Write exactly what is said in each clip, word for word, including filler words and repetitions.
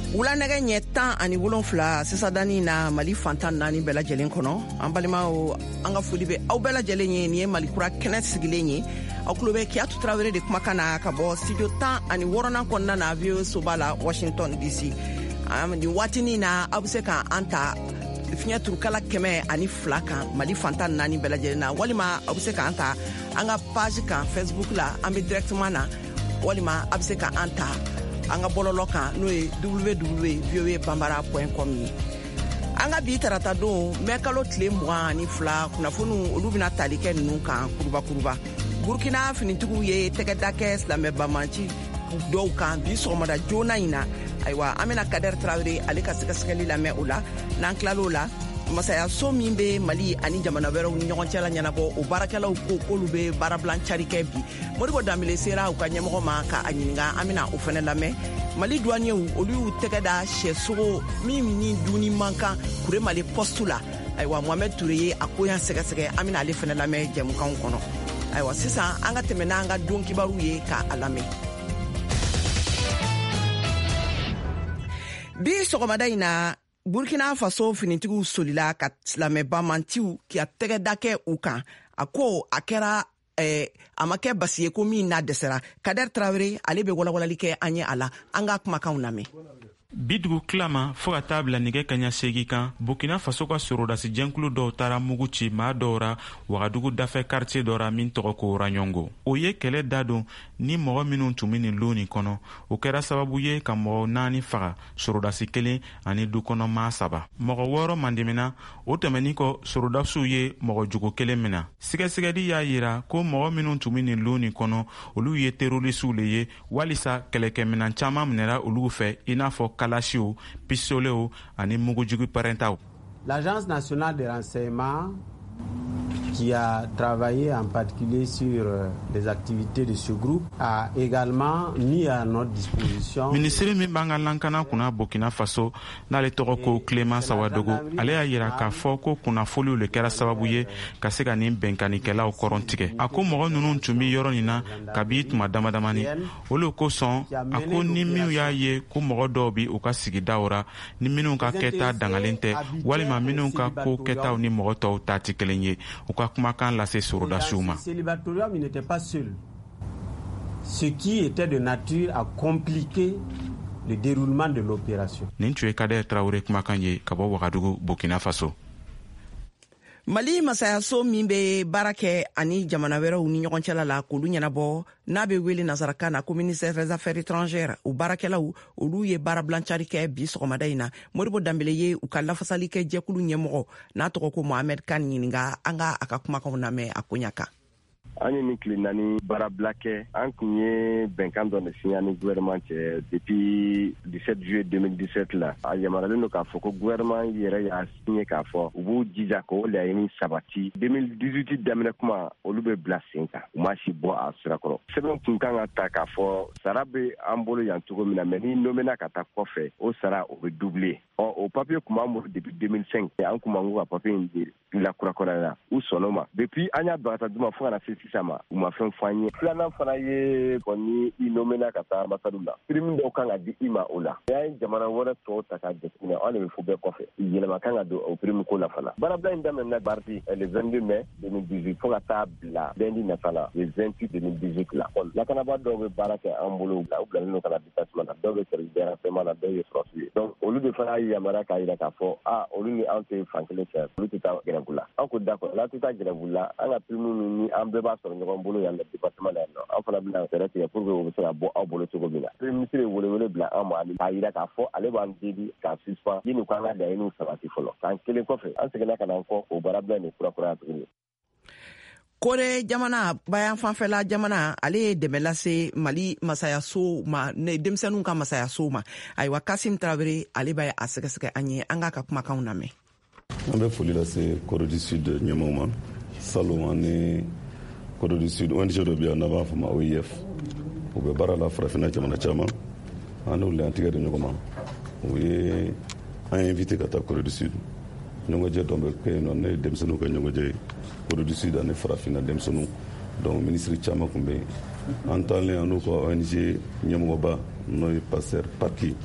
wula nɛgɛ ɲɛ tan ani wolonfila sisadani na Mali fantan naani bɛɛ lajɛlen kɔnɔ. An balimaw, an ka foli bɛ aw bɛɛ lajɛlen ye. Nin ye Mali kura kɛnɛ sigilen ye. Aw tulo bɛ Kiyatu Tarawele de kumakan na ka bɔ studio tan ani wɔɔrɔnan kɔnɔna na V O A soba la Washington D C. Nin waatinin na aw bɛ se ka an ta fiɲɛ turukala kɛmɛ ani fila kan Mali fantan naani bɛɛ lajɛlen na, walima aw bɛ se ka an ta an ka page kan Facebook la, an bɛ directement na, walima aw bɛ se ka an ta an ka bɔlɔlɔ kan n'o ye w w w point v o a bambara point com ye. An ka bi tarata don mɛ kalo tile mugan ani fila kunnafoniw olu bɛna tali kɛ ninnu kan kuruba kuruba. Burkina finitigiw ye tɛgɛda kɛ silamɛ bamanci dɔw kan bi sɔgɔmada joona in na. Ayiwa, an bɛna Kader Tarawele ale ka sɛgɛsɛgɛli lamɛn o la. N'an tilal'o la, masaya so min bɛ Mali ani jamana wɛrɛw ni ɲɔgɔn cɛ la ɲɛnabɔ, o baarakɛlaw ko k'olu bɛ baarabilan cari kɛ bi. Modibo Dambele sera u ka ɲɛmɔgɔ ma ka a ɲininka, an bɛna o fana lamɛn. Mali douaniers olu y'u tɛgɛ da sɛsogo min ni dumuni man kan Kure Mali poste la. Ayiwa, Mohamed Toure ye a ko yan sɛgɛsɛgɛ, an bɛna ale fana lamɛn jɛmukanw kɔnɔ. Ayiwa, sisan an ka tɛmɛ n'an ka don kibaru ye ka a lamɛn. Bi sɔgɔmada in na Burkina Faso finitigiw solila ka silamɛ bamantiw k'a tɛgɛ da kɛ u kan. A ko a kɛra eh, a ma kɛ basi ye ko min n'a dɛsɛra. Kader Tarawele ale bɛ walawalali kɛ an ye a la. An ka kumakanw lamɛn. Bidugu kilama fo ka taa bila nɛgɛ kaɲa segi kan Burkina Faso ka sorodasi jɛnkulu dɔw taara mugu ci maa dɔw ra Wagadugu dafɛ quartier dɔ ra min tɔgɔ ko Ranyongo. O ye kɛlɛ da don ni mɔgɔ minnu tun bɛ nin lon nin kɔnɔ. O kɛra sababu ye ka mɔgɔ naani faga, sorodasi kelen ani dukɔnɔ maa saba. Mɔgɔ wɔɔrɔ mandimina, o tɛmɛnin kɔ sorodasiw ye mɔgɔ jugu kelen mina. Sɛgɛsɛgɛli y'a yira ko mɔgɔ minnu tun bɛ nin lon nin kɔnɔ olu ye terrorisiw le ye, walisa kɛlɛkɛminan caman minɛra olu fɛ i n'a fɔ kalasiw, pistolew ani mugujugu parentaw. L'Agence nationale de renseignement qui a travaillé en particulier sur les activités de ce groupe a également mis à notre disposition. Ministre min banga lankana kuna Burkina Faso n'ale tɔgɔ ko Clément Sawadogo, ale y'a yira k'a fɔ ko kunnafoliw le kɛra sababu ye ka se ka nin bɛnkanikɛlaw kɔrɔn tigɛ. A ko mɔgɔ ninnu tun bɛ yɔrɔ nin na kabi tuma damadamani. Olu kosɔn a ko ni minnu y'a ye ko mɔgɔ dɔw bi u ka sigidaw ra ni minnu ka kɛta dangalen tɛ walima minnu ka ko kɛtaw ni mɔgɔ tɔw ta tɛ kelen ye, u ka kumakan lase sorodasiw ma. Il n'était pas seul, ce qui était de nature à compliquer le déroulement de l'opération. Nin tun ye Kader Tarawele kumakan ye ka bɔ Wagadugu, Burkina Faso. Mali masayaso min bɛ baara kɛ ani jamana wɛrɛw ni ɲɔgɔn cɛla la k'olu ɲɛnabɔ n'a bɛ wele nazarakan na ko ministère des affaires étrangères, o baarakɛlaw olu ye baarabilancari kɛ bi sɔgɔmada in na. Modibo Dambele ye u ka lafasali kɛ jɛkulu ɲɛmɔgɔ n'a tɔgɔ ko Mohamed Kan ɲininka, an ka a ka kumakanw lamɛn a ko ɲa kan. An ye nin tile naani baarabila kɛ, an kun ye bɛnkan dɔ de signé ni gouvernement cɛ depuis dix-sept juillet deux mille dix-sept la. A yamaralen don k'a fɔ ko gouvernement yɛrɛ y'a signé k'a fɔ u b'u jija k'o laɲini sabati. deux mille dix-huit daminɛ kuma olu bɛ bila sen kan, u ma si bɔ a sira kɔrɔ. Sɛbɛn kun kan ka ta k'a fɔ sara bɛ an bolo yan cogo min na, mais ni nomena ka taa kɔfɛ o sara o bɛ doubler. Ɔ o papier kun b'an bolo depuis deux mille cinq, an kun man ko ka papier in di la kurakuraya la, u sɔnn'o ma. Depuis an y'a bagata d'u ma fo ka na se sisan ma, u ma fɛn f'an ye. Filanan fana ye kɔni i nomena ka taa ambasade la, prime dɔw kan ka di i ma o la. N'a ye jamana wɛrɛ tɔw ta k'a jateminɛ, an de bɛ fo bɛɛ kɔfɛ. Yɛlɛma kan ka don o prime ko la fana. Baarabila in daminɛna mardi le vingt-deux mai deux mille dix-huit fo ka taa bila lundi nata la le vingt-huit deux mille dix-huit la. Lakanabaa dɔw bɛ baara kɛ an bolo la, u bilalen don ka na détachement na, dɔw bɛ service de renseignement na, dɔw ye sɔrɔsiw ye. Donc olu de fana y'a yamaruya k'a yira k'a fɔ ah olu ni an tɛ fan kelen fɛ, olu tɛ taa grève la. An ko d'accord, n'a tɛ taa grève la, an ka prime ni an bɛɛ b'a sɔrɔ ɲɔgɔn bolo yan le département la yan nɔ. An fana bɛna fɛɛrɛ tigɛ pour que o bɛ se ka bɔ aw bolo cogo min na. Premier ministre ye welewele bila an ma k'a yira k'a fɔ ale b'an deli k'a suspend yanni k'an ka laɲiniw sabati fɔlɔ. San kelen kɔfɛ an seginna ka na an kɔ o baarabila nin kurakuraya tuguni. Kore jamana bayan fanfɛla jamana ale ye dɛmɛ lase Mali masayaso ma, denmisɛnninw ka masayaso ma. Ayiwa, Kasim Tarawele ale b'a a sɛgɛsɛgɛ an ye, an ka ka kumakanw lamɛn. An bɛ foli lase Corée du Sud ɲɛmɔgɔw ma, Salon ani Corée du Sud O N G dɔ bɛ yan n'a b'a fɔ ma O I F, u bɛ baara la farafinna jamana caman, an n'olu an tigɛ di ɲɔgɔn ma. U ye an ye invité ka taa Corée du Sud, ɲɔgɔnjɛ dɔ bɛ kɛ yen nɔ, ne ye denmisɛnninw ka ɲɔgɔnjɛ ye Corée du Sud ani farafinna denmisɛnninw, donc ministre caman tun bɛ yen. An taalen an n'u ka O N G ɲɛmɔgɔba n'o ye Pasteur Paki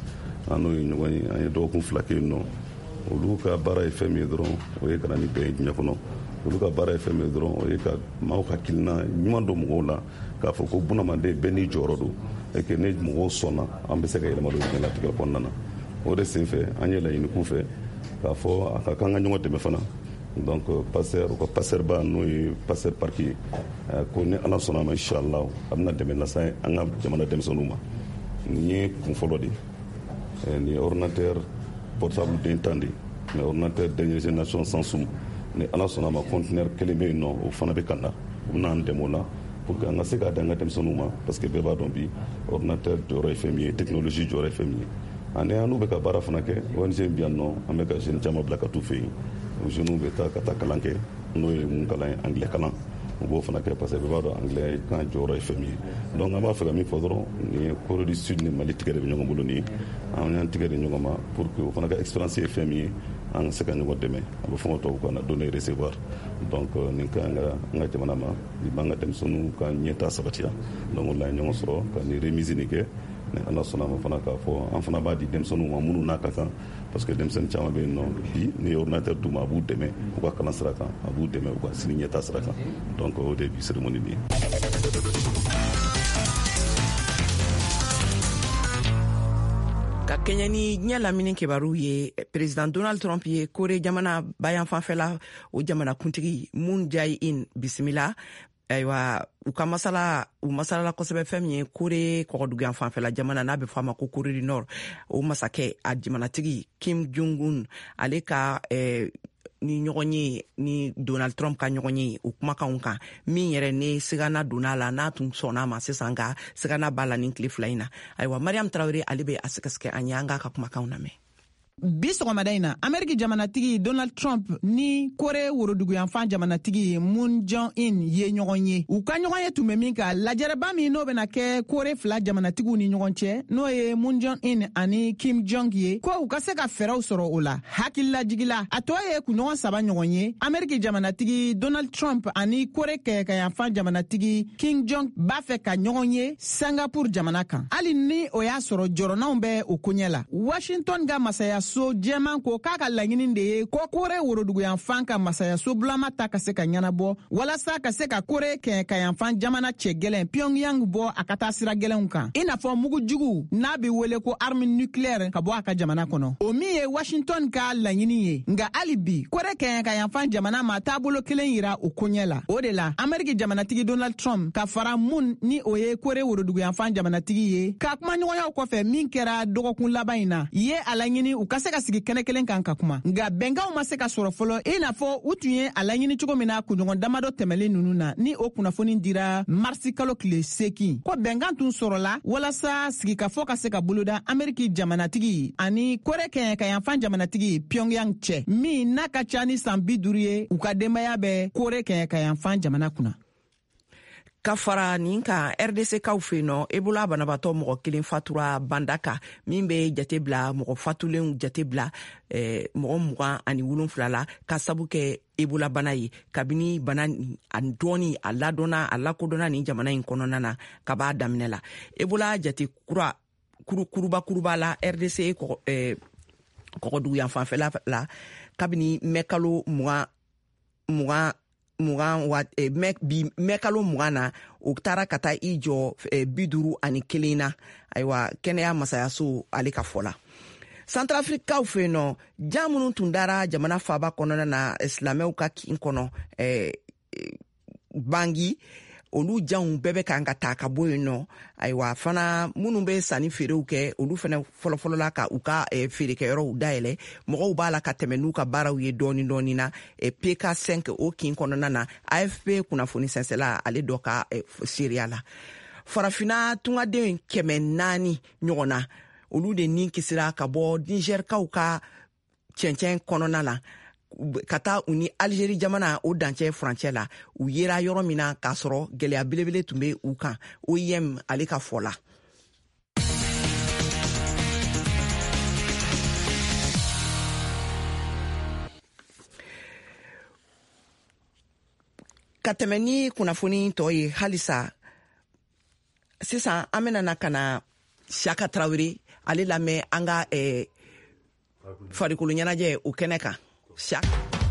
an n'o ye ɲɔgɔn ye an ye dɔgɔkun fila kɛ yen nɔ olu ka baara ye fɛn min ye dɔrɔn o ye ka na ni bɛɛ ye diɲɛ kɔnɔ olu ka baara ye fɛn min ye dɔrɔn o ye ka maaw hakilina ɲuman don mɔgɔw la k'a fɔ ko bunamaden bɛɛ n'i jɔyɔrɔ don et que ni mɔgɔw sɔnna an bɛ se ka yɛlɛma don diɲɛlatigɛ kɔnɔna na o de sen fɛ an ye laɲini k'u fɛ k'a fɔ a ka kan ka ɲɔgɔn dɛmɛ fana donc passer u ka passer ba n'o ye passer parki ye ko ni ala sɔnna a ma inshallah a bɛna dɛmɛ lase an ka jamana denmisɛnninw ma nin ye kun fɔlɔ de ye nin ye ordinateur portable den tan de mais ordinateur dernière génération Samsung ni ala sɔnna a ma conteneur kelen bɛ yen nɔ o fana bɛ ka na u bɛna an dɛmɛ o la pour que an ka se k'a di an ka denmisɛnninw ma parce que bɛɛ b'a dɔn bi ordinateur jɔyɔrɔ ye fɛn min ye technologie jɔyɔrɔ ye fɛn min ye ani an n'u bɛ ka baara fana kɛ O N G bi yan nɔ an bɛ ka jeune caman bila ka t'u fɛ yen o jeunes bɛ taa ka taa kalan kɛ n'o ye mun kalan ye anglais kalan u b'o fana kɛ parce que bɛɛ b'a dɔn anglais kan jɔyɔrɔ ye fɛn min ye donc an b'a fɛ ka min fɔ dɔrɔn nin ye Corée du Sud ni Mali tigɛ de bɛ ɲɔgɔn bolo nin ye an y'an tigɛ de ɲɔgɔn ma pour que o fana ka expérience ye fɛn min ye an ka se ka ɲɔgɔn dɛmɛ a bɛ fɔ o tubabu kan na donner recevoir donc nin ka an ka an ka jamana ma nin b'an ka denmisɛnninw ka ɲɛta sabatiya donc o la an ye ɲɔgɔn sɔrɔ ka nin remise nin kɛ ni ala sɔnna ma fana k'a fɔ an fana b'a di denmisɛnninw ma minnu n'a ka kan parce que denmisɛnnin caman bɛ yen nɔ bi ni ye ordinateur d'u ma a b'u dɛmɛ u ka kalan sira kan a b'u dɛmɛ u ka sini ɲɛta sira kan donc o de ye bi cérémonie nin ye. ka kɛɲɛ ni ɲɛ lamini kibaru ye president Donald Trump ye Kore jamana bayan fanfɛla o jamana kuntigi Moon Jae-in bisimila ayiwa u ka masala u masalala kosɛbɛ fɛn min ye Kore kɔgɔduguyan fanfɛla jamana n'a bɛ fɔ a ma ko Kore du Nord o masakɛ a jamanatigi Kim Jong-un ale ka eh, ni ɲɔgɔn ye ni Donald Trump ka ɲɔgɔn ye o kumakanw kan min yɛrɛ ne sigana donna la n'a tun sɔnna ma sisan ka sigana b'a la ni tile fila in na ayiwa Mariam Traoré ale bɛ a sɛgɛsɛgɛ an ye an k'a ka kumakanw lamɛn. Bi sɔgɔmada in na Ameriki jamanatigi Donald Trump ni Kore woroduguyanfan jamanatigi Moon Jae-in ye ɲɔgɔn ye u ka ɲɔgɔn ye tun bɛ min ka lajɛrɛba min n'o bɛna kɛ Kore fila jamanatigiw ni ɲɔgɔn cɛ n'o ye Moon Jae-in ani Kim Jong ye ko u ka se ka fɛɛrɛw sɔrɔ o la hakililajigila a tɔ ye kunɲɔgɔn saba ɲɔgɔn ye Ameriki jamanatigi Donald Trump ani Kore kɛɲɛkayanfan jamanatigi Kim Jong b'a fɛ ka ɲɔgɔn ye Singapore jamana kan hali ni o y'a sɔrɔ jɔrɔnaw bɛ o koɲɛ la Washington ka masaya so jɛman ko k'a ka laɲini de ye ko Kore woroduguyanfan ka masayaso bulama ta ka se ka ɲɛnabɔ walasa ka se ka Kore kɛɲɛkayanfan jamana cɛ gɛlɛn Pyongyang bɔ a ka taa sira gɛlɛnw kan i n'a fɔ mugu jugu n'a bɛ wele ko arme nucléaire ka bɔ a ka jamana kɔnɔ o min ye Washington ka laɲini ye nka hali bi Kore kɛɲɛkayanfan jamana ma taabolo kelen yira o koɲɛ la o de la Ameriki jamanatigi Donald Trump ka fara Moon ni o ye Kore woroduguyanfan jamanatigi ye ka kuma ɲɔgɔnyaw kɔfɛ min kɛra dɔgɔkun laban in na ye a laɲini u ka se ka sigi kɛnɛ kelen kan ka kuma nka bɛnkanw ma se ka sɔrɔ fɔlɔ i n'a fɔ u tun ye a laɲini cogo min na kunɲɔgɔn damadɔ tɛmɛlen ninnu na ni o kunnafoni dira marisi kalo tile seegin ko bɛnkan tun sɔrɔla walasa sigikafɔ ka se ka boloda Ameriki jamanatigi ani Kore kɛɲɛkayanfan jamanatigi Pyongyang cɛ min n'a ka ca ni san bi duuru ye u ka denbaya bɛ Kore kɛɲɛkayanfan jamana kunna. Ka fara nin kan R D C kaw fɛ yen nɔ Ebola banabatɔ mɔgɔ kelen fatura Bandaka min bɛ jate bila mɔgɔ fatulenw jate bila eh, mɔgɔ mugan ani wolonfila la ka sabu kɛ Ebola bana ye kabini bana a dɔɔni a ladɔnna a lakodɔnna nin jamana in kɔnɔna na ka b'a daminɛ la Ebola jate kura kuru kuruba kuruba la R D C kɔgɔ eh, kɔgɔduguyan fanfɛla la kabini mɛkalo mugan mugan mugan wa eh, me, bi mɛkalo mugan na o taara ka taa i jɔ eh, bi duuru ani kelen na ayiwa kɛnɛya masayaso ale ka fɔ la Centrafricaw fɛ yen nɔ ja minnu tun dara jamana faaba kɔnɔna na silamɛw ka kin kɔnɔ eh, Bangi olu janw bɛɛ bɛ kan ka taa ka bɔ yen nɔ ayiwa fana minnu bɛ sanni feerew kɛ olu fana fɔlɔfɔlɔ la ka u ka eh, feerekɛyɔrɔw dayɛlɛ mɔgɔw b'a la ka tɛmɛ n'u ka baaraw ye dɔɔni dɔɔni na eh, P K cinq o kin kɔnɔna na A F P kunnafoni sɛnsɛla ale dɔ ka eh, seereya la farafina tungaden kɛmɛ naani ɲɔgɔn na olu de nin kisira ka bɔ Nigerkaw ka cɛncɛn kɔnɔna la ka taa u ni Algérie jamana o dancɛ furancɛ la u yera yɔrɔ min na k'a sɔrɔ gɛlɛya belebele tun bɛ u kan O I M ale ka fɔ la. Ka tɛmɛ ni kunnafoni tɔ ye halisa sisan an bɛna na ka na Siyaka Tarawele ale lamɛn an ka eh, farikolo ɲɛnajɛ o kɛnɛ kan. Siak.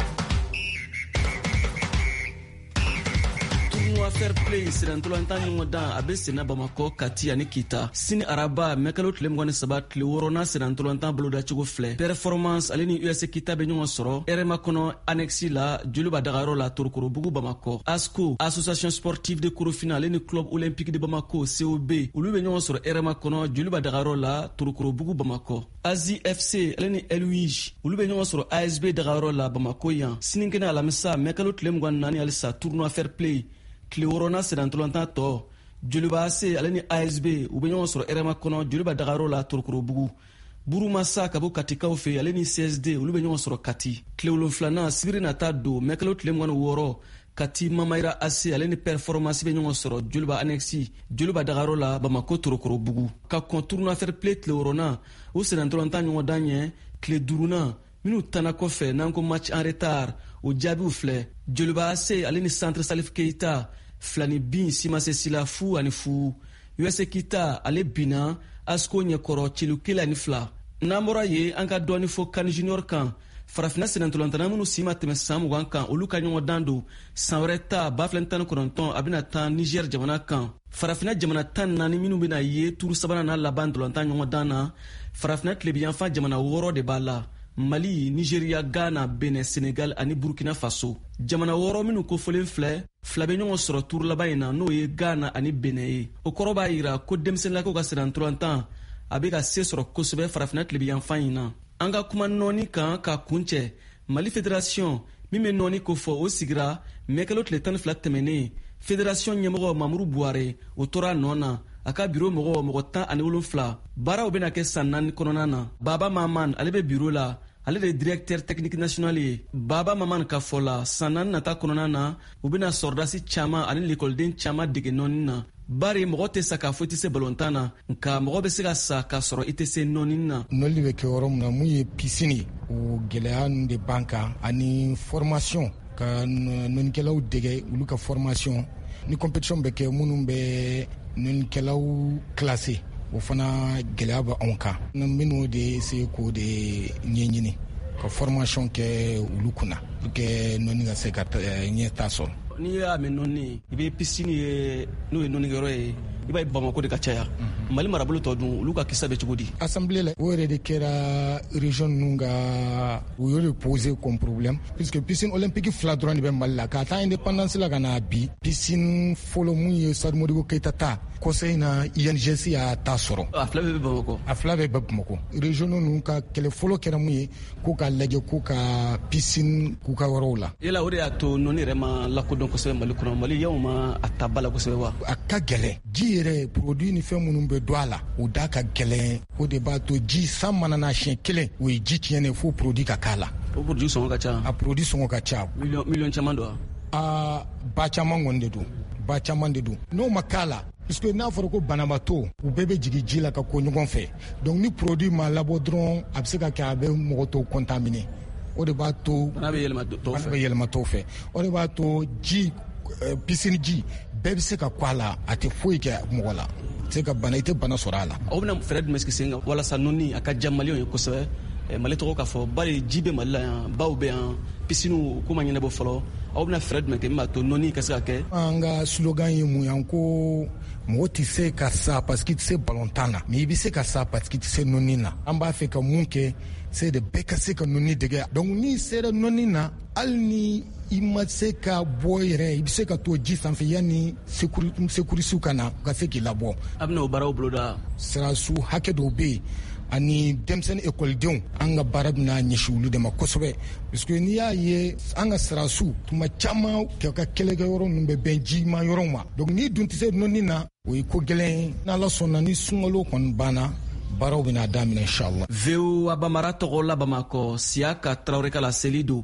Fair play sirantolantan ɲɔgɔn dan a bɛ senna Bamakɔ, Kati ani Kita. Sini araba mɛkalo tile mugan ni saba tile wɔɔrɔnan sirantolantan bolodacogo filɛ. Performance ale ni U S Kita bɛ ɲɔgɔn sɔrɔ Rema kɔnɔ annexe la Joliba dagayɔrɔ la Torokorobugu Bamakɔ. ASCO Association Sportive de Korofina ale ni Club Olympique de Bamako C O B olu bɛ ɲɔgɔn sɔrɔ Rema kɔnɔ Joliba dagayɔrɔ la Torokorobugu Bamakɔ. Azi F C ale ni Eluige olu bɛ ɲɔgɔn sɔrɔ A S B dagayɔrɔ la Bamako yan. Sinikɛnɛ alamisa mɛkalo tile mugan ni naani halisa tournoi fair play tile wɔɔrɔnan sirantolantan tɔ Joliba A C ale ni A S B u bɛ ɲɔgɔn sɔrɔ Rema kɔnɔ Joliba dagayɔrɔ la Torokorobugu. Burumasa ka bɔ Katikaw fɛ ale ni C S D olu bɛ ɲɔgɔn sɔrɔ Kati. Tile wolonfilanan sibiri nata don mɛkalo tile mugan ni wɔɔrɔ Kati Mamayira A C ale ni Performance bɛ ɲɔgɔn sɔrɔ Joliba annexe Joliba dagayɔrɔ la Bamako Torokorobugu. Ka kɔn tournoi fair play tile wɔɔrɔnan o sirantolantan ɲɔgɔn dan ɲɛ tile duurunan minnu tanna kɔfɛ n'an ko match en retard o jaabiw filɛ. Joliba A C ale ni Centre Salif Keita filani bin Simase Sila fu ani fu. U S Kita ale bina ASCO ɲɛkɔrɔ cilu kelen ani fila. N'an bɔra ye an ka dɔɔni fɔ CAN Junior kan. Farafina senatolantana minnu si ma tɛmɛ san mugan kan olu ka ɲɔgɔn dan don san wɛrɛ ta ba fila tan ni kɔnɔntɔn a bɛna tan Niger jamana kan. Farafina jamana tan naani minnu bɛna ye turu sabanan na laban dolantan ɲɔgɔn dan na. Farafina tilebiyanfan jamana wɔɔrɔ de b'a la. Mali, Nigeria, Ghana, Benin, Senegal ani Burkina Faso. Jamana wɔɔrɔ minnu kofɔlen filɛ fila bɛ ɲɔgɔn sɔrɔ turu laban in na n'o ye Ghana ani Benin ye. O kɔrɔ b'a yira ko denmisɛnninlakaw ka sirantolantan a bɛ ka se sɔrɔ kosɛbɛ farafina tilebiyanfan in na. An ka kuma nɔɔni kan ka kuncɛ Mali Fédération min bɛ nɔɔni ko fɔ o sigira mɛkalo tile tan ni fila tɛmɛnen. Fédération ɲɛmɔgɔ Mamuru Buware o tora nɔ na. A ka biro mɔgɔ mɔgɔ tan ani wolonfila baaraw bɛna kɛ san naani kɔnɔna na. Baba Maman ale bɛ biro la ale de directeur technique national ye. Baba Maman ka fɔ la san naani nata kɔnɔna na u bɛna sɔrɔdasi caman ani l'école caman dege nɔɔni na. Bari mɔgɔ tɛ sa k'a fɔ i tɛ se balontan na nka mɔgɔ bɛ se ka sa k'a sɔrɔ i tɛ se nɔɔni na. Nɔli bɛ kɛ yɔrɔ min na mun ye piscine ye o gɛlɛya ninnu de b'an kan ani formation ka nɔnikɛlaw dege olu ka formation ni compétition bɛ kɛ minnu bɛ nɔnikɛlaw classé o fana gɛlɛya bɛ anw kan. Minnu de se k'o de ɲɛɲini ka formation kɛ olu kunna pour que nɔni ka se ka ɲɛ ta sɔrɔ. N'i y'a mɛn nɔni i bɛ piscine ye n'o ye nɔnikɛyɔrɔ ye i b'a ye Bamako de ka caya. Mali marabolo tɔ dun olu ka kisa bɛ cogo di? Assemblée la o yɛrɛ de kɛra région ninnu ka u y'o de poser comme problème puisque piscine olympique fila dɔrɔn de bɛ Mali la k'a taa indépendance la ka na bi piscine fɔlɔ mun ye Sadu Modibo Keita ta conseil na I N G C y'a ta sɔrɔ. A fila bɛɛ bɛ Bamako. A fila bɛɛ bɛ Bamako. Région ninnu ka kɛlɛ fɔlɔ kɛra mun ye k'u ka lajɛ k'u ka piscine k'u ka yɔrɔw la. Yala o de y'a to nɔni yɛrɛ ma lakodɔn kosɛbɛ Mali kɔnɔ. Mali yaw ma a ta ba la kosɛbɛ wa? A ka gɛlɛn. Ji yɛrɛ produit ni fɛn minnu bɛ don a la o da ka gɛlɛn o de b'a to ji san mana na siɲɛ kelen o ye ji tiɲɛnen fo produit ka k'a la. O produit sɔngɔ ka ca. A produit sɔngɔ ka ca. Miliyɔn miliyɔn caman don wa? Aa ba caman kɔni de don ba caman de don n'o ma k'a la puisque n'a fɔra ko banabaatɔ u bɛɛ bɛ jigin ji la ka ko ɲɔgɔn fɛ donc ni produit ma labɔ dɔrɔn a bɛ se ka kɛ a bɛ mɔgɔ tɔw contaminer o de b'a to bana bɛ yɛlɛma tɔw fɛ. Bana bɛ yɛlɛma tɔw fɛ o de b'a to ji piscine ji bɛɛ bɛ se ka kɔ a la a tɛ foyi kɛ mɔgɔ la se ka bana i tɛ bana sɔrɔ a la. Aw bɛna fɛɛrɛ jumɛn sigi sen kan walasa nɔni a ka diya maliyɛnw ye kosɛbɛ Mali tɔgɔ k'a fɔ bari ji bɛ Mali la yan baw bɛ yan piscine ko ma ɲɛnabɔ fɔlɔ aw bɛna fɛɛrɛ jumɛn kɛ min b'a to nɔni ka se ka kɛ. An ka slogan ye mun ye ko mɔgɔ tɛ se ka sa parce que i tɛ se balontan na mais i bɛ se ka sa parce que i tɛ se nɔni na. An b'a fɛ ka mun kɛ c'est de bɛɛ ka se ka nɔni dege donc n'i sera nɔni na hali ni i ma se ka bɔ yɛrɛ i bɛ se ka to ji sanfɛ yanni secourisiw ka na u ka se k'i labɔ. A bɛna o baaraw boloda. Sirasiw hakɛ dɔw bɛ yen ani denmisɛnnin ekɔlidenw an ka baara bɛna ɲɛsin olu de ma kosɛbɛ parce que n'i y'a ye an ka sirasiw tuma caman kɛ ka kɛlɛkɛyɔrɔ ninnu bɛ bɛn jima yɔrɔw ma donc n'i dun tɛ se nɔni na o ye ko gɛlɛn n'Ala sɔnna ni sunkalo kɔni banna baaraw bɛna daminɛ inshallah. V O A Bamara tɔgɔ la Bamakɔ Siaka Traoré ka la seli don.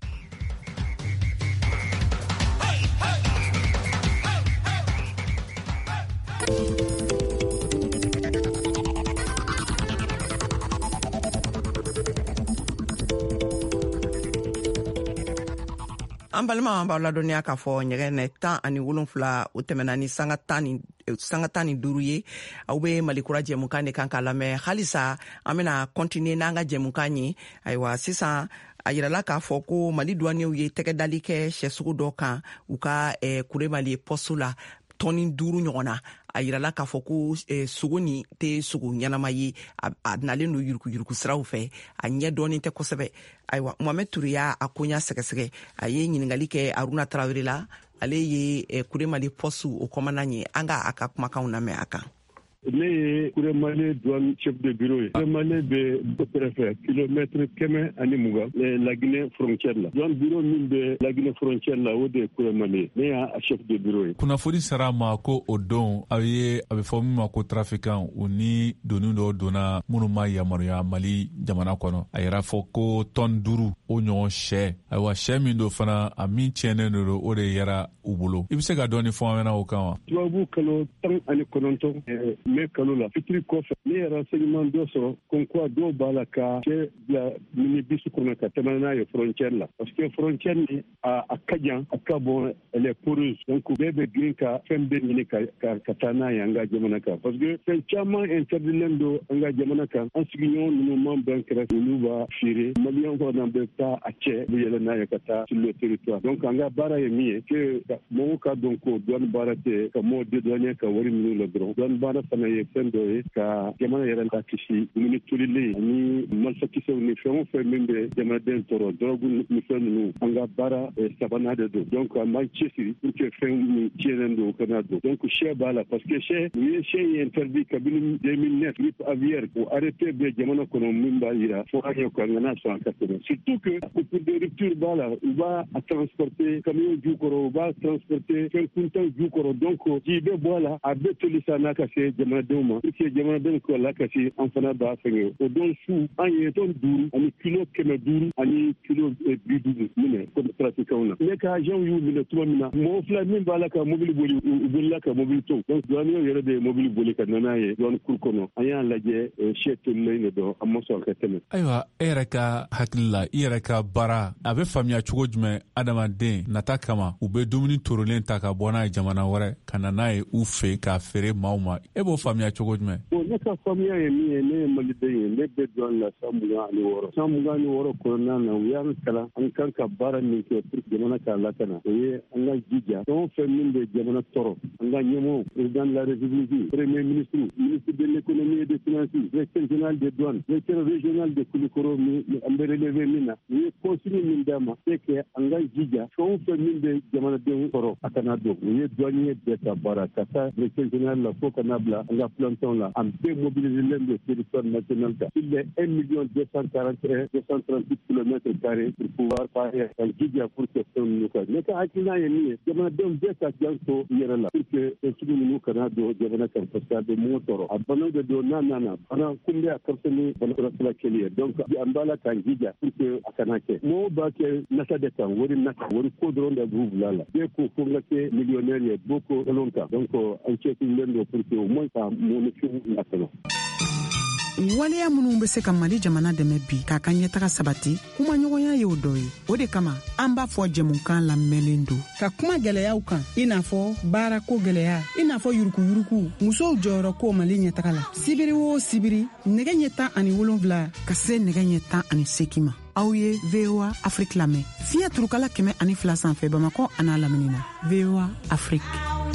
An balima an b'aw ladɔnniya k'a fɔ ɲɛgɛnɛ tan ani wolonfila o tɛmɛna ni sanga tan ni sanga tan ni duuru ye aw be malikura jɛmukan de kan ka lamɛn halisa an bena kɔntiniye n'an ka jɛmukan ye ayiwa sisan a yirala k'a fɔ ko mali douaniers ye tɛgɛdali kɛ sɛsugu dɔ kan u ka eh, kuremali pɔstu la tɔni duuru ɲɔgɔn na a yirala k'a fɔ ko eh, sogo ni tɛ sogo ɲɛnama ye a, a nalen do yurukuyuruku siraw fɛ a ɲɛ dɔɔnin tɛ kosɛbɛ ayiwa mohamɛd ture y'a a koɲa sɛgɛsɛgɛ a ye ɲiningali kɛ aruna tarawele la ale ye eh, kuremali pɔstu o kɔmanan ye an ka a ka kumakanw lamɛn a kan. Ne ye Kuremale douane chef de bureau ye. Kuremale bɛ préfet kilomètre kɛmɛ ani mugan la Guinée frontière la. Douane bureau min bɛ la Guinée frontière la o de ye Kuremale. Ne y'a chef de bureau ye. Kunnafoni sera ma ko o don aw ye a bɛ fɔ min ma ko trafiquant u ni doni dɔ donna minnu ma yamaruya Mali jamana kɔnɔ. A yɛrɛ fɔ ko tɔn duuru o ɲɔgɔn sɛ. Ayiwa sɛ min don fana a min tiɲɛnen don o de yɛrɛ u bolo. I bɛ se ka dɔɔni fɔ an ɲɛna o kan wa? Tubabu kalo tan ani kɔnɔntɔn ne kalo la fitiri kɔfɛ ne ye renseignement dɔ sɔrɔ comme quoi dɔw b'a la ka cɛ bila minibisi kɔnɔ ka tɛmɛ n'a ye frontière la parce que frontière ni a, a ka jan a ka bon elle est poreuse donc bɛɛ bɛ girin ka fɛn bɛɛ ɲini ka, ka, ka taa n'a ye an ka jamana kan parce que fɛn caman interdilen don an ka jamana kan an sigiɲɔgɔn ninnu man bɛn kɛrɛfɛ olu b'a feere maliyɛn fana bɛ taa a cɛ bɛ yɛlɛ n'a ye ka taa sur le territoire donc an ka baara ye min ye que mɔgɔw ka dɔn ko douane baara tɛ ka mɔgɔw dédouaner ka wari minnu la dɔrɔn douane baara fana ye fɛn dɔ ye ka jamana yɛrɛ ka kisi dumuni tolilen ani malfakisɛw ni fɛn o fɛn min bɛ jamanaden tɔɔrɔ dɔrɔgu ni fɛn ninnu an ka baara sabanan de don donc an b'an cɛsiri pour que fɛn min tiɲɛnen don o kana don donc sɛ b'a la parce que sɛ u ye sɛ ye interdit kabini deux mille neuf grippe aviaire o arrêté bɛ jamana kɔnɔ min b'a yira fo an ye kan kana sɔn a ka tɛmɛ surtout que coupure de rupture b'a la u b'a a transporter camion ju kɔrɔ u b'a transporter fɛn kuntan ju kɔrɔ donc ji bɛ bɔ a la a bɛ toli sa n'a ka se jamanadenw ma pour que jamanadenw ko la kasi an fana b'a fɛngɛ o don su an ye tɔn duuru ani kilo kɛmɛ duuru ani kilo bi duuru minɛ comme trafiquants na ne ka agent y'u minɛ tuma min na mɔgɔ fila min b'a la ka mobili boli u bolila ka mobili to donc douaniers yɛrɛ de ye mobili boli ka na n'a ye douane cour kɔnɔ an y'a lajɛ sɛ tolilen de dɔn an ma sɔn ka tɛmɛ. Ayiwa e yɛrɛ ka hakili la i yɛrɛ ka baara a bɛ faamuya cogo jumɛn adamaden nata kama u bɛ dumuni torolen ta ka bɔ n'a ye jamana wɛrɛ ka na n'a ye u fɛ k'a feere maaw ma e b'o faamuya cogo jumɛn? Ne ka faamuya ye min ye ne ye maliden ye ne bɛ douane la san mugan ani wɔɔrɔ san mugan ani wɔɔrɔ kɔnɔna na u y'an kalan an kan ka baara min kɛ pour jamana k'a lakana o ye an ka jija fɛn o fɛn min bɛ jamana tɔɔrɔ an ka ɲɛmɔgɔw président de la république premier ministre ministre de l'économie et des finances directeur général des douanes directeur régional de Kulikoro an bɛ relevé min na u ye consigne min d'a ma c'est que an ka jija fɛn o fɛn min bɛ jamanadenw tɔɔrɔ a kana don u ye douanier bɛɛ ka baara ka taa directeur général la fo kana bila an ka planton la an bɛɛ mobiliser le territoire national ka il est un million deux cent quarante et un deux cent trente-huit kilomètres carrés pour pouvoir parler en jija pour que fɛn ninnu ka ne ka hakilina ye min ye jamanadenw bɛɛ ka jan to yɛrɛ la pour que fɛn sugu ninnu kana don jamana kan parce que a bɛ mɔgɔw tɔɔrɔ a banaw de don n'a nana bana kunbɛ a ka fisa ni banakurasila kɛli ye donc an b'a la k'an jija pour que a kana kɛ mɔgɔw b'a kɛ nata de kan wari nata wari ko dɔrɔn de b'u bila la bɛɛ ko fo n ka kɛ millionnaire ye b'o ko kolon kan donc an cɛsirilen don pour que au moins ka mɔnifin lakana. waleya minnu bɛ se ka Mali jamana dɛmɛ bi k'a ka ɲɛtaga sabati kumaɲɔgɔnya ye o dɔ ye o de kama an b'a fɔ jɛmukan lamɛnlen don ka kuma gɛlɛyaw kan i n'a fɔ baarako gɛlɛya i n'a fɔ yurukuyuruku musow jɔyɔrɔ ko Mali ɲɛtaga la sibiri o sibiri nɛgɛ ɲɛ tan ani wolonwula ka se nɛgɛ ɲɛ tan ani seegin ma aw ye V O A Afrique lamɛn fiɲɛ turukala kɛmɛ ani fila sanfɛ Bamakɔ a n'a lamini na V O A Afrique.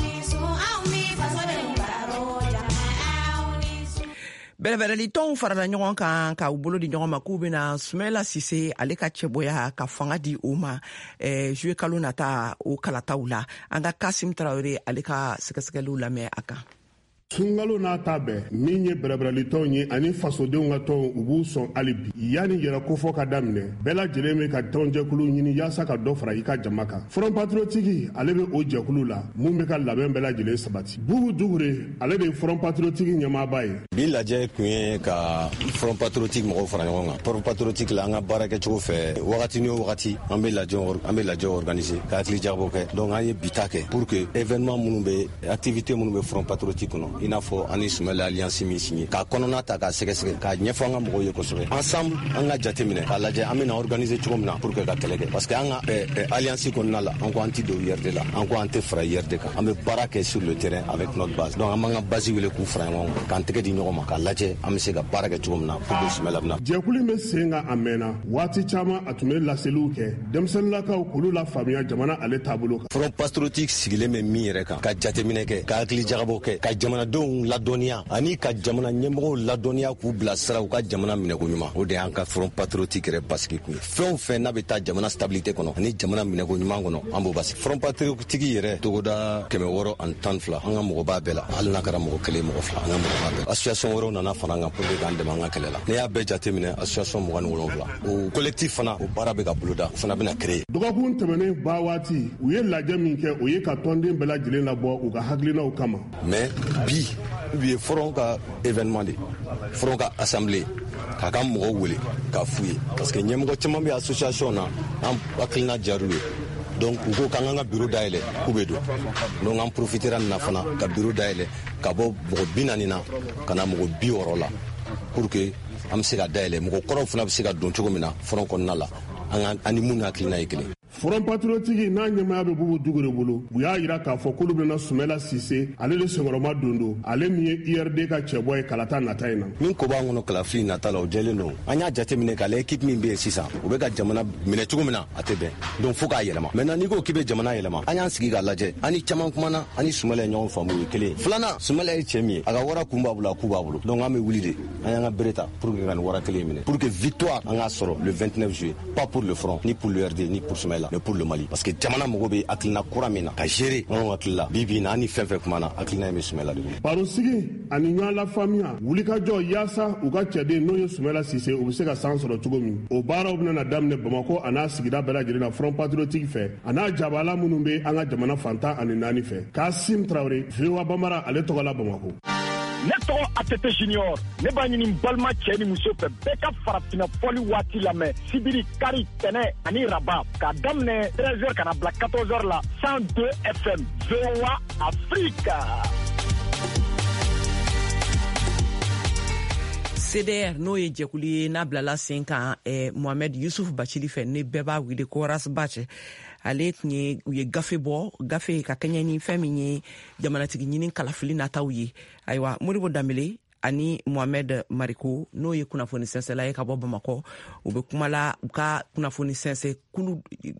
bɛlɛbɛlɛli tɔnw farala ɲɔgɔn kan k'u bolo di ɲɔgɔn ma k'u bena Sumɛla Sise ale ka cɛbɔya ka fanga di o ma eh, juwe kalo nata o kalataw la an ka Kasim Tarawele ale ka sɛgɛsɛgɛliw lamɛn a kan. Sunkalo n'a ta bɛɛ min ye bɛrɛbɛrɛlitɔnw ye ani fasodenw ka tɔnw u b'u sɔn hali bi yanni yɛrɛ kofɔ ka daminɛ bɛɛ lajɛlen bɛ ka tɔnjɛkulu ɲini yaasa ka dɔ fara i ka jama kan. Front Patriotique ale bɛ o jɛkulu la mun bɛ ka labɛn bɛɛ lajɛlen sabati. Bubu Dugure ale de ye Front Patriotique ɲɛmaaba ye. Bi lajɛ kun ye ka Front Patriotique mɔgɔw fara ɲɔgɔn kan. Front Patriotique la an ka baara kɛcogo fɛ wagati ni wagati an bɛ lajɛ an bɛ lajɛ organiser ka hakili jagabɔ kɛ donc an ye bita kɛ pour que événement minnu bɛ activité minnu bɛ Front Patriotique kɔnɔ i n'a fɔ ani Sumala alliance min signé k'a kɔnɔna ta k'a sɛgɛsɛgɛ k'a ɲɛfɔ an ka mɔgɔw ye kosɛbɛ ensemble an ka jateminɛ k'a lajɛ an bɛna organiser cogo min na pour que ka kɛlɛ kɛ parce que an ka alliance kɔnɔna la an ko an tɛ don I R D la an ko an tɛ fara I R D kan an bɛ baara kɛ sur le terrain avec notre base donc an b'an ka base wele k'u fara ɲɔgɔn kan k'an tɛgɛ di ɲɔgɔn ma k'a lajɛ an bɛ se ka baara kɛ cogo min na pour que Sumala bɛna. jɛkulu in bɛ sen kan a mɛnna waati caman a tun bɛ laseliw kɛ denmisɛnninlakaw k'olu la faamuya jamana ale taabolo kan. front patriotique sigilen bɛ min yɛrɛ kan ka jateminɛ kɛ ka hakili jagabɔ kɛ ka jamanadenw ladɔnniya ani ka jamana ɲɛmɔgɔw ladɔnniya k'u bila sira u ka jamana minɛko ɲuman o de y'an ka front patriotique yɛrɛ basigi kun ye fɛn o fɛn n'a bɛ taa jamana stabilité kɔnɔ ani jamana minɛko ɲuman kɔnɔ an b'o basigi front patriotique yɛrɛ togoda kɛmɛ wɔɔrɔ ani tan fila an ka mɔgɔ b'a bɛɛ la hali n'a kɛra mɔgɔ kelen mɔgɔ fila an ka mɔgɔ b'a bɛɛ la association wɛrɛw nana fara an kan pour que k'an dɛmɛ an ka kɛlɛ la n'i y'a bɛɛ jateminɛ association mugan ni wolonwula o collectif fana o baara bɛ ka boloda o fana bɛna créer. dɔgɔkun tɛmɛnen ba waati u ye lajɛ min kɛ o ye ka tɔnden bɛɛ lajɛlen labɔ u ka hakilinaw kama. mais bi u ye front ka événement de front ka assemblée k'a ka mɔgɔw wele k'a f'u ye parce que ɲɛmɔgɔ caman bɛ association na an hakilina jar'u ye donc u ko k'an ka bureau dayɛlɛ k'u bɛ don donc an profitera nin na fana ka bureau dayɛlɛ ka bɔ mɔgɔ bi naani na ka na mɔgɔ bi wɔɔrɔ la pour que an bɛ se ka dayɛlɛ mɔgɔ kɔrɔw fana bɛ se ka don cogo min na front kɔnɔna la an ni mun hakilina ye kelen. front patriotique n'a ɲɛmaya bɛ bubu Dugure bolo u y'a jira k'a fɔ k'olu bɛna Sumala Sise ale de senkɔrɔma don don ale min ye I R D ka cɛbɔ ye kalata nata in na. min ko b'an kɔnɔ kalafili nata la o jɛlen don an y'a jateminɛ k'ale équipe min bɛ yen sisan u bɛ ka jamana minɛ cogo min na a tɛ bɛn donc fo k'a yɛlɛma maintenant n'i ko k'i bɛ jamana yɛlɛma an y'an sigi k'a lajɛ an ni caman kumana an ni Sumala ye ɲɔgɔn faamu ye kelen filanan Sumala ye cɛ min ye a ka wara kun b'a bolo a ku b'a bolo donc an bɛ wuli de an y'an ka bere ta pour que ka nin wara kelen minɛ pour que victoire an k'a sɔrɔ le vingt-neuf juillet pas pour le front ni pour le R D ni pour Sumala mais pour le Mali parce que jamana mɔgɔ bɛ hakilina kura min na ka gérer anw hakili la bi bi in na an ni fɛn fɛn kumana hakilina in bɛ Sumala de bolo. barosigi ani ɲɔgɔn lafaamuya wulikajɔ yaasa u ka cɛden n'o ye Sumala Sise u bɛ se ka san sɔrɔ cogo min o baaraw bɛna daminɛ Bamako a n'a sigida bɛɛ lajɛlen na front patriotique fɛ a n'a jabala minnu bɛ an ka jamana fantan ani naani fɛ Kasim Traoré V O A Bambara ale tɔgɔ la Bamako. ne tɔgɔ A T T Junior ne b'a ɲini balima cɛ ni muso fɛ bɛɛ ka farafinna fɔli waati lamɛn sibiri kari tɛnɛ ani raba k'a daminɛ treize heures ka na bila quatorze heures la cent deux F M V O A Afrique. C D R n'o ye jɛkulu ye n'a bilala sen kan eh, Mohamed Yusuf Bacili fɛ ne bɛɛ b'a wele ko Ras Bac ale tun ye u ye gafe bɔ gafe ka kɛɲɛ ni fɛn min ye jamanatigi ɲini kalafili nataw ye ayiwa Modibo Dambele ani Mohamed Mariko n'o ye kunnafoni sɛnsɛla ye ka bɔ Bamakɔ u bɛ kumala u ka kunnafoni sɛnsɛ kulu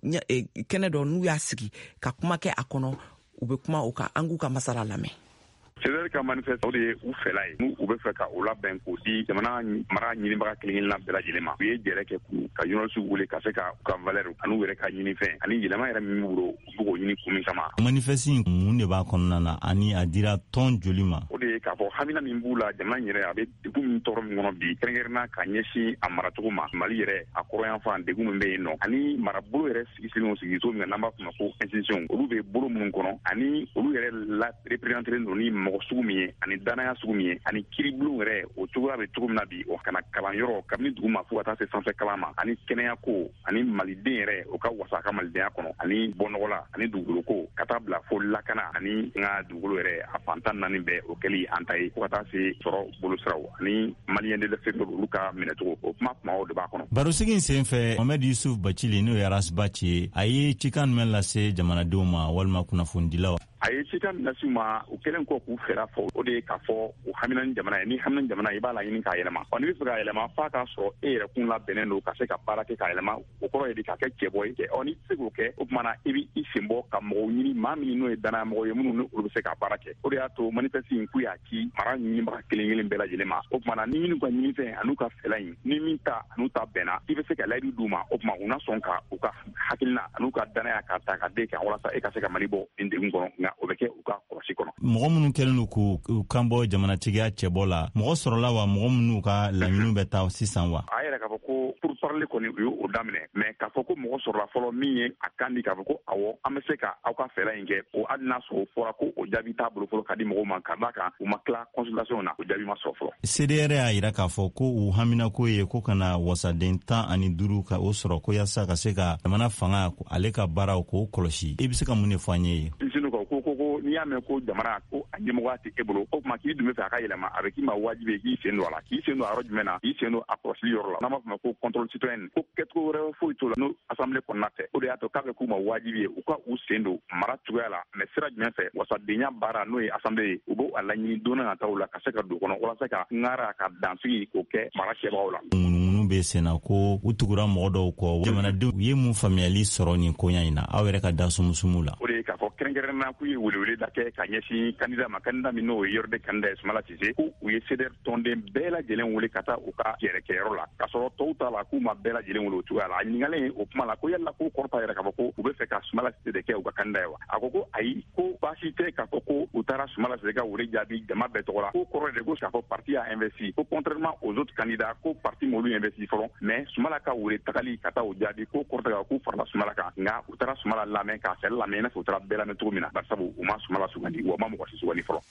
kɛnɛ dɔ n'u y'a sigi ka kuma kɛ a kɔnɔ u bɛ kuma u ka an k'u ka masala lamɛn. C D R ka manifeste o de ye u fɛla ye n'u u bɛ fɛ ka o labɛn k'o di jamana mara ɲinibaga kelen-kelenna bɛɛ lajɛlen ma u ye jɛrɛ kɛ k'u ka journaliste wele ka se ka u ka valeur ani u yɛrɛ ka ɲini fɛn ani yɛlɛma yɛrɛ min b'u bolo u b'o ɲini kun min kama. manifeste in mun de b'a kɔnɔna na ani a dira tɔn joli ma. o de ye k'a fɔ hamina min b'u la jamana yɛrɛ a bɛ degun min tɔɔrɔ min kɔnɔ bi kɛrɛnkɛrɛnna ka ɲɛsin a maracogo ma Mali yɛrɛ a kɔrɔyanfan degun min bɛ yen nɔ ani marabolo yɛrɛ sigisilen o sigiso min n'an b'a fɔ ma ko institution olu bɛ bolo minnu kɔnɔ ani olu yɛrɛ la représenté don ni mɔgɔ sugu min ye ani danaya sugu min ye ani kiribulon yɛrɛ o cogoya bɛ cogo min na bi o kana kalanyɔrɔ kabini dugu ma fo ka taa se sanfɛ kalan ma ani kɛnɛya ko ani maliden yɛrɛ o ka wasa ka malidenya kɔnɔ ani bɔnɔgɔla ani dugukolo ko ka taa bila fo lakana ani n ka dugukolo yɛrɛ a fantan naani bɛɛ o kɛli an ta ye fo ka taa se sɔrɔ bolosiraw ani maliyɛn de lɛfɛ olu ka minɛcogo o kuma kuma o de b'a kɔnɔ. barosigi in sen fɛ Mohamed Yusuf Bacili n'o ye Ras Bac ye a ye cikan jumɛn lase jamanadenw ma walima kunnafonidilaw. a ye cikan min lase u ma u kɛlen kɔ k'u fɛɛrɛ fɔ o de ye k'a fɔ o hamina ni jamana ye ni hamina ni jamana i b'a laɲini k'a yɛlɛma wa n'i bɛ fɛ k'a yɛlɛma f'a k'a sɔrɔ e yɛrɛ kun labɛnnen don ka se ka baara kɛ k'a yɛlɛma o kɔrɔ ye de k'a kɛ cɛbɔ ye ɔ n'i tɛ se k'o kɛ o tumana i bɛ i sen bɔ ka mɔgɔw ɲini maa min n'o ye danaya mɔgɔw ye minnu olu bɛ se ka baara kɛ o de y'a to manifeste in k'u y'a ci mara ɲinibaga kelen-kelen bɛɛ lajɛlen ma o tumana ni minnu ka ɲinifɛn an'u ka fɛla in ni min ta an'u ta bɛnna i bɛ se ka layidu d'u ma o tuma u na sɔn ka u ka hakilina an'u ka danaya ka ta ka den kan walasa e ka se ka Mali bɔ nin degun kɔnɔ nka o bɛ kɛ u ka mɔgɔ minnu kɛlen don k'u kan bɔ jamanatigiya cɛbɔ la mɔgɔ sɔrɔla wa mɔgɔ minnu ka laɲiniw bɛ taa sisan wa. a yɛrɛ k'a fɔ ko pour parler kɔni u y'o daminɛ mɛ k'a fɔ ko mɔgɔ sɔrɔla fɔlɔ min ye a kan di k'a fɔ ko awɔ an bɛ se ka aw ka fɛɛrɛ in kɛ o hali n'a sɔrɔ fɔra ko o jaabi t'a bolo fɔlɔ ka di mɔgɔw ma ka d'a kan u ma tila consultation na o jaabi ma sɔrɔ fɔlɔ. C D R y'a jira k'a fɔ ko u haminako ye ko kana wasaden tan ani duuru ka o sɔrɔ ko yaasa ka se ka jamana fanga ale ka baaraw k'o kɔlɔsi i bɛ se ka mun de fɔ an ye. ko ko ko ni n'i y'a mɛn ko jamana ko a ɲɛmɔgɔya tɛ e bolo o tuma k'i dun bɛ fɛ a ka yɛlɛma a bɛ k'i ma wajibi ye k'i sen don a la k'i sen don a yɔrɔ jumɛn na k'i sen don a kɔlɔsili yɔrɔ la n'an b'a fɔ ma ko contrôle citoyen ko kɛcogo wɛrɛ foyi t'o la n'o assemblée kɔnɔna tɛ o de y'a to k'a bɛ k'u ma wajibi ye u ka u sen don mara cogoya la mɛ sira jumɛn fɛ wasadenya baara n'o ye assemblée ye u b'o a laɲini don n'a nataw la ka se ka don kɔnɔ walasa ka ŋara ka dansigi k'o kɛ mara kɛbagaw la. Munumunu bɛ senna ko u tugura mɔgɔ dɔw kɔ jamanadenw u ye mun faamuyali sɔrɔ nin koɲa in na aw yɛrɛ ka da sumusumu la. O de ye k'a fɔ kɛrɛnkɛrɛnnenya k'u ye welewele da kɛ ka ɲɛsin candidat ma candidat min n'o ye yɔrɔ de candidat ye Sumala Sise ko u ye C D R tɔnden bɛɛ lajɛlen wele ka taa u ka yɛrɛkɛyɔrɔ la k'a sɔrɔ tɔw ta la k'u ma bɛɛ lajɛlen wele o cogoya la a ɲininkalen o kuma la ko yala ko kɔrɔta yɛrɛ k'a fɔ ko u bɛ fɛ ka Sumala Sise de kɛ u ka candidat ye wa a ko ko ayi ko baasi tɛ k'a fɔ ko u taara Sumala Sise ka wele jaabi jama bɛɛ tɔgɔ la ko kɔrɔ de ko k'a fɔ parti a investi ko contrairement aux autres candidats ko parti m'olu investi fɔlɔ mais Sumala ka wele tagali ka taa o jaabi ko kɔrɔta k'u farala Sumala kan nka u taara Sumala lamɛn k'a fɛ lamɛn i n'a fɔ u taara bɛɛ lamɛn cogo min na bari sabu u ma Sumala sugandi wa ma mɔgɔ si sugandi fɔlɔ.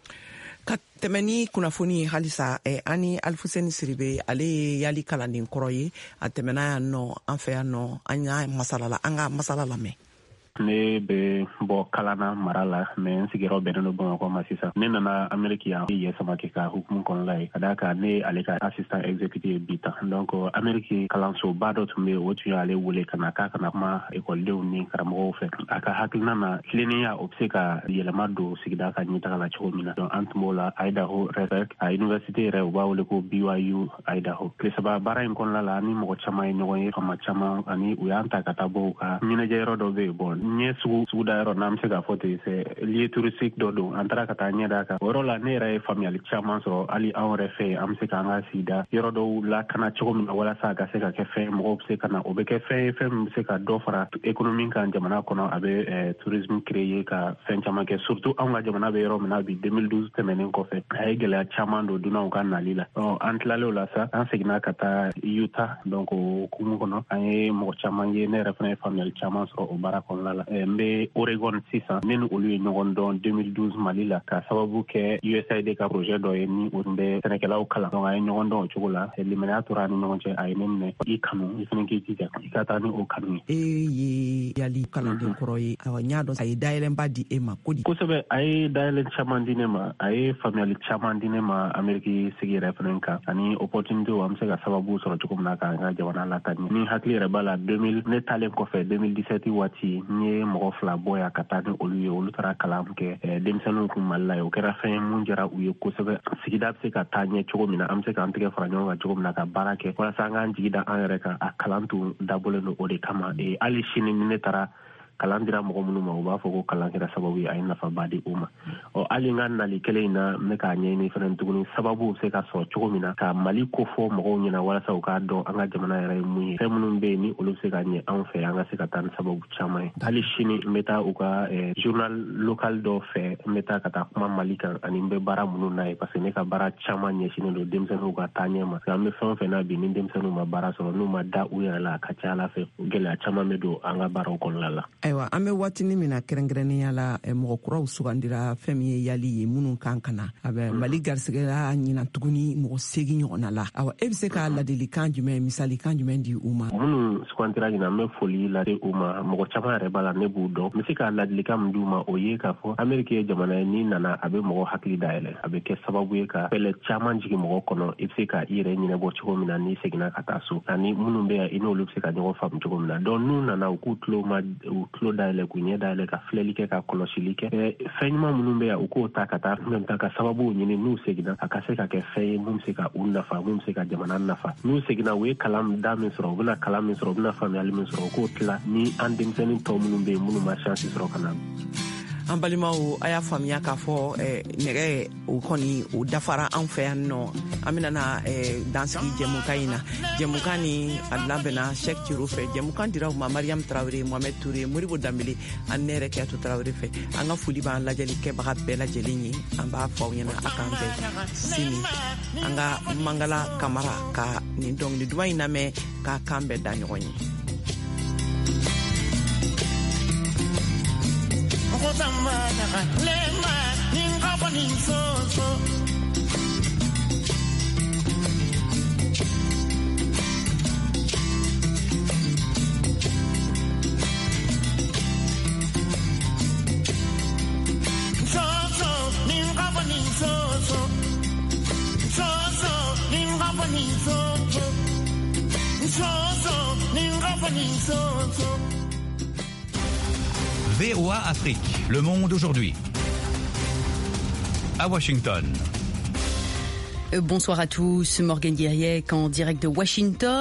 Ka tɛmɛ ni kunnafoni halisa eh, ani Alfuseni Siribe ale ye yali kalanden kɔrɔ ye a tɛmɛna yan nɔ an fɛ yan nɔ an y'a masala la an ka masala lamɛn. Ne bɛ bɔ kalana mara la mais n sigiyɔrɔ bɛnnen don Bamakɔ ma sisan. Ne nana Amérique yan ye sama kɛ ka hukumu kɔnɔla ye ka d'a kan ne ale ka assistant exécutif bi tan donc Amérique kalansoba dɔ tun bɛ o tun y'ale wele ka na k'a kana kuma ekɔlidenw ni karamɔgɔw fɛ a ka hakilina na tilennenya o bɛ se ka yɛlɛma don sigida ka ɲɛtaga la cogo min na donc an tun b'o la Idaho Rebec a université yɛrɛ u b'a wele ko B Y U Idaho tile saba baara in kɔnɔna la ni mɔgɔ caman ye ɲɔgɔn ye fama caman ani u y'an ta ka taa bɔ u ka ɲɛnajɛ yɔrɔ dɔ bɛ yen bon ɲɛ sugu sugu da yɔrɔ n'an bɛ se k'a fɔ ten c'est lieu touristique dɔ don an taara ka taa ɲɛ d'a kan o yɔrɔ la ne yɛrɛ ye faamuyali caman sɔrɔ hali anw yɛrɛ fɛ an bɛ se k'an ka sigida yɔrɔ dɔw lakana cogo min na walasa a ka se ka kɛ fɛn mɔgɔw bɛ se ka na o bɛ kɛ fɛn ye fɛn min bɛ se ka dɔ fara économie kan jamana kɔnɔ a bɛ tourisme créer ka fɛn caman kɛ surtout anw ka jamana bɛ yɔrɔ min na bi deux mille douze tɛmɛnen kɔfɛ a ye gɛlɛya caman don dunanw ka nali la an tilalen o la sa an seginna ka taa Utah donc o hukumu kɔnɔ an ye mɔgɔ caman ye ne yɛrɛ fana ye faamuyali caman sɔrɔ o baara kɔnɔna la n bɛ Oregon sisan ne ni olu ye ɲɔgɔn dɔn deux mille douze Mali la ka sababu kɛ U S A I D ka projet dɔ ye ni o tun bɛ sɛnɛkɛlaw kalan donc a ye ɲɔgɔn dɔn o cogo la limaniya tora ni ɲɔgɔn cɛ a ye ne minɛ i kanu i fana k'i jija i ka taa ni o kanu ye. E ye yali kalanden kɔrɔ ye awɔ n y'a dɔn a ye dayɛlɛnba di e ma ko di. Kosɛbɛ a ye dayɛlɛn caman di ne ma a ye faamuyali caman di ne ma Amérique sigi yɛrɛ fana kan ani opportunité an bɛ se ka sababu sɔrɔ cogo min na k'an ka jamana latani ni hakili yɛrɛ b'a la deux mille ne taalen kɔfɛ deux mille dix-sept waati n ye mɔgɔ fila bɔ yan ka taa ni olu ye olu taara kalan kɛ denmisɛnninw kun Mali la ye o kɛra fɛn mun jara u ye kosɛbɛ sigida bɛ se ka taa ɲɛ cogo min na an bɛ se k'an tɛgɛ fara ɲɔgɔn kan cogo min na ka baara kɛ walasa an k'an jigi da an yɛrɛ kan a kalan tun dabɔlen don o de kama hali sini ni ne taara kalan dira mɔgɔ minnu ma u b'a fɔ ko kalan kɛra sababu ye a ye nafaba di u ma ɔ hali n ka nali kelen in na n bɛ k'a ɲɛɲini fana tuguni sababu bɛ se ka sɔrɔ cogo min na ka Mali ko fɔ mɔgɔw ɲɛna walasa u k'a dɔn an ka jamana yɛrɛ ye mun ye fɛn minnu bɛ yen ni olu bɛ se ka ɲɛ anw fɛ an ka se ka taa ni sababu caman ye hali sini n bɛ taa u ka journal local dɔ fɛ n bɛ taa ka taa kuma Mali kan ani n bɛ baara minnu n'a ye parce que ne ka baara caman ɲɛsinnen don denmisɛnninw ka taa ɲɛ ma an bɛ fɛn o fɛn na bi ni denmisɛnninw ma baara sɔrɔ n'u ma da u yɛrɛ la a ka ca Ala fɛ gɛlɛya caman bɛ don an ka baaraw kɔnɔna la. Ayiwa an bɛ waatinin min na kɛrɛnkɛrɛnnenya la mɔgɔ kuraw sugandira fɛn min ye yali ye minnu kan ka na a bɛ Mali garisigɛla ɲina tuguni mɔgɔ seegin ɲɔgɔnna la awa e bɛ se ka ladilikan jumɛn misalikan jumɛn di u ma. minnu sugandira ɲina n bɛ foli lase u ma mɔgɔ caman yɛrɛ b'a la ne b'u dɔn n bɛ se ka ladilikan min d'u ma o ye k'a fɔ Amérique ye jamana ye n'i nana a bɛ mɔgɔ hakili dayɛlɛ a bɛ kɛ sababu ye ka fɛlɛ caman jigin mɔgɔ kɔnɔ i bɛ se ka i yɛrɛ ɲɛnabɔ cogo min na n'i seginna ka taa so ani minnu bɛ yan i n'olu bɛ se ka ɲɔgɔn faamu cogo min na donc n'u nana u k'u tulo ma u tulo dayɛlɛ k'u ɲɛ dayɛlɛ ka filɛli kɛ ka kɔlɔsili kɛ fɛn ɲuman minnu bɛ yan u k'o ta ka taa même temps ka sababu ɲini n'u seginna a ka se ka kɛ fɛn ye mun bɛ se ka u nafa mun bɛ se ka jamana nafa n'u seginna u ye kalan da min sɔrɔ u bɛna kalan min sɔrɔ u bɛna faamuyali min sɔrɔ u k'o tila ni an denmisɛnnin tɔ minnu bɛ yen minnu ma chance sɔrɔ ka na. An balimaw a y'a faamuya k'a fɔ nɛgɛ o kɔni o dafara an fɛ yan nɔ an bɛna dansigi jɛmukan in na jɛmukan ni a labɛnna Cheikh Thiro fɛ jɛmukan dira u ma Mariam Tarawele Mohamed Toure Moribo Dambele ani ne yɛrɛ Kiyatu Tarawele fɛ an ka foli b'an lajɛlikɛbaga bɛɛ lajɛlen ye an b'a fɔ aw ɲɛna a k'an bɛn sini an ka Mangala Kamara ka nin dɔnkili duman in lamɛn k'a kan bɛɛ da ɲɔgɔn ye. Lema ninga ni so so V O A Afrique, Le Monde aujourd'hui. À Washington. Bonsoir à tous, Morgane Guiriec en direct de Washington.